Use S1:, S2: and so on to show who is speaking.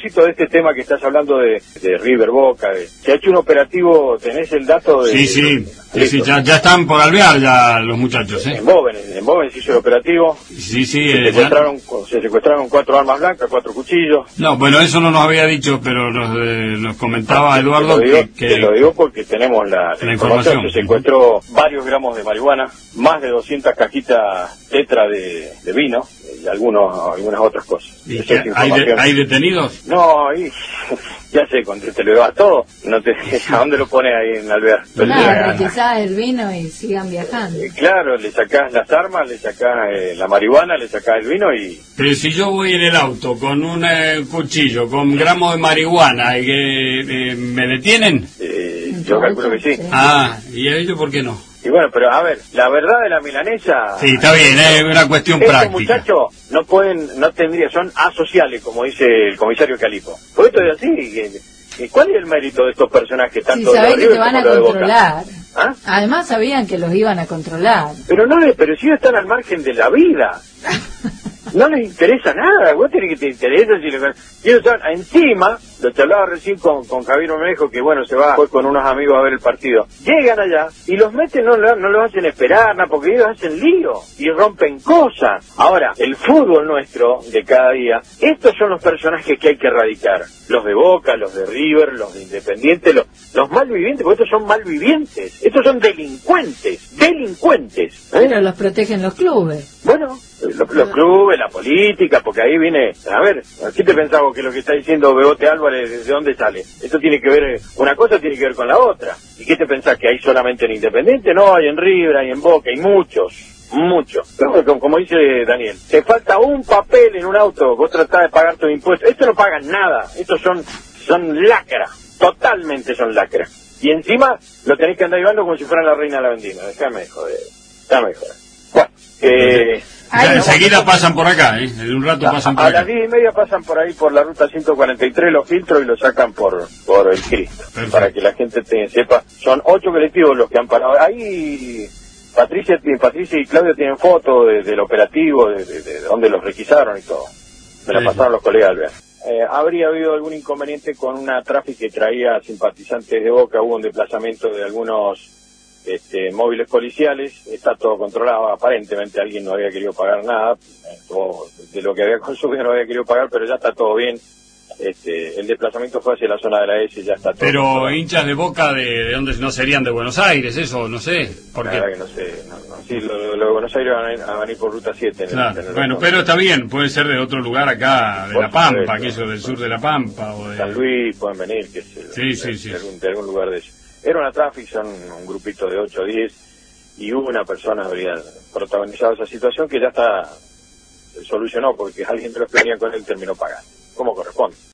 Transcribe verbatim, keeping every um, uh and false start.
S1: propósito de este tema que estás hablando de, de River Boca, de, se ha hecho un operativo, ¿tenés el dato de...?
S2: Sí, sí, sí, sí ya, ya están por alvear ya los muchachos, ¿eh?
S1: En Boven, en Boven se hizo el operativo.
S2: Sí, sí.
S1: Se,
S2: Eh,
S1: secuestraron, ya... se secuestraron cuatro armas blancas, cuatro cuchillos.
S2: No, bueno, eso no nos había dicho, pero nos, eh, nos comentaba Eduardo
S1: te lo digo,
S2: que...
S1: Te lo digo porque tenemos la, la,
S2: la
S1: información.
S2: información.
S1: Se secuestró varios gramos de marihuana, más de doscientas cajitas tetra de, de vino y algunos, algunas otras cosas.
S2: ¿Y que hay, de, hay detenidos?
S1: No, y, ya sé, cuando te lo llevas todo, no te, ¿a dónde lo pones ahí en Alvear?
S3: Claro, requisás el vino y sigan viajando.
S1: Eh, claro, le sacás las armas, le sacás eh, la marihuana, le sacás el vino y...
S2: Pero si yo voy en el auto con un eh, cuchillo, con gramos de marihuana, y que eh, ¿me detienen?
S1: Eh, yo calculo que sí.
S2: Ah, ¿y ellos por qué no?
S1: Y bueno, pero a ver, la verdad de la milanesa...
S2: Sí, está bien, es eh, una cuestión
S1: estos
S2: práctica.
S1: Muchachos no pueden, no tendrían, son asociales, como dice el comisario Calipo. Por esto es así. ¿Y cuál es el mérito de estos personajes, tanto
S3: si
S1: de
S3: sabés que
S1: River
S3: te van
S1: como
S3: a
S1: de Boca?
S3: controlar.
S1: ¿Ah?
S3: Además sabían que los iban a controlar.
S1: Pero no les, pero si ellos están al margen de la vida. No les interesa nada, vos tenés que te interesa si les... ellos están encima, lo charlaba recién con, con Javier Ormejo, que bueno, se va pues, con unos amigos a ver el partido. Llegan allá y los meten, no, no los hacen esperar, nada, porque ellos hacen lío y rompen cosas. Ahora, el fútbol nuestro de cada día, estos son los personajes que hay que erradicar. Los de Boca, los de River, los de Independiente, los, los malvivientes, porque estos son malvivientes, estos son delincuentes, delincuentes. ¿eh?
S3: Pero los protegen los clubes.
S1: Bueno, los, los clubes, la política, porque ahí viene, a ver, ¿qué te pensabas que lo que está diciendo Bebote Álvarez, de dónde sale? Esto tiene que ver, una cosa tiene que ver con la otra. ¿Y qué te pensás, que hay solamente en Independiente? No, hay en River, hay en Boca, hay muchos, muchos. Pero como, como dice Daniel, te falta un papel en un auto, vos tratás de pagar tus impuestos, esto no pagan nada, estos son, son lacras, totalmente son lacras. Y encima lo tenés que andar llevando como si fueran la reina de la vendimia, déjame joder, déjame joder. Bueno, eh...
S2: Ya enseguida pasan por acá, ¿eh? En un rato pasan por
S1: a
S2: acá.
S1: A las diez y media pasan por ahí por la ruta ciento cuarenta y tres, los filtros y los sacan por por el Cristo. Perfecto. Para que la gente te, sepa. Son ocho colectivos los que han parado. Ahí Patricia, Patricia y Claudio tienen fotos de, del operativo, de, de, de dónde los requisaron y todo. Me la sí. pasaron los colegas Alvear. Eh, habría habido algún inconveniente con una tráfico que traía simpatizantes de Boca, hubo un desplazamiento de algunos Este, móviles policiales, está todo controlado, aparentemente alguien no había querido pagar nada, todo de lo que había consumido no había querido pagar, pero ya está todo bien. Este, el desplazamiento fue hacia la zona de la S, ya está todo.
S2: Pero
S1: controlado.
S2: hinchas de Boca, de, de dónde no serían de Buenos Aires, eso, no sé, porque...
S1: La verdad que no sé, no, no. Sí, lo, lo de Buenos Aires van a, ir, a venir por ruta siete. En
S2: claro.
S1: el, en el
S2: bueno, pero está bien, puede ser de otro lugar acá, de por La Pampa, aquello del sur de La Pampa, o de...
S1: San Luis, pueden venir, que es el,
S2: sí,
S1: de,
S2: sí,
S1: de,
S2: sí.
S1: de, algún, de algún lugar de ellos. Era una tráfico, son un grupito de ocho o diez, y hubo una persona habría protagonizado esa situación que ya está, se solucionó porque alguien de los que venía con él terminó pagando, como corresponde.